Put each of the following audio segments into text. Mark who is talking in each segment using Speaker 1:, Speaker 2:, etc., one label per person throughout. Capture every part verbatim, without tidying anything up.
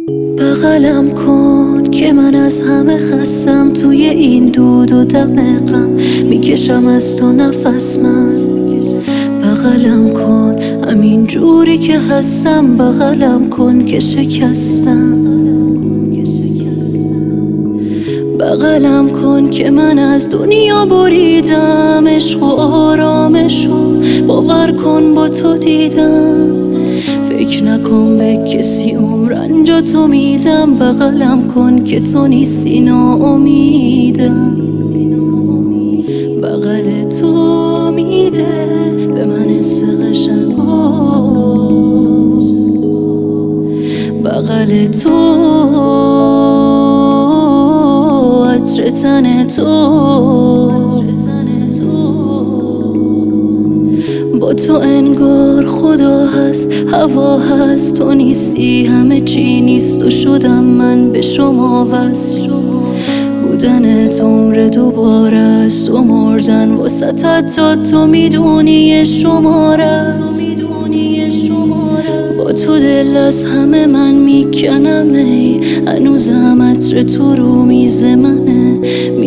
Speaker 1: بغلم کن که من از همه خستم، توی این دود و دم غم میکشم از تو نفس من. بغلم کن همین جوری که هستم، بغلم کن که شکستم. بغلم کن که من از دنیا بریدم، عشق و آرامشو باور کن با تو دیدم. فکر نکن به کسی عمر رنجاتو میدم، بغلم کن که تو نیستی ناامیدم. بغل تو میده به من حس قشنگو، بغل تو عطر تن تو، با تو انگار خدا هست، هوا هست، تو نیستی همه چی نیست و شدم من به شما وصل. بودنت عمر دوباره است و مردن واسطت تا تو میدونی شماره است. با تو دل از همه من میکنم، ای هنوزم عطر تو رو میز منه،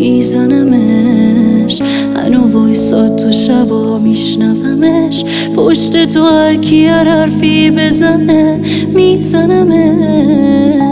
Speaker 1: میزنمش هنو وایساد تو شبا میشنومش، پشت تو هر کی هر حرفی بزنه میزنمش.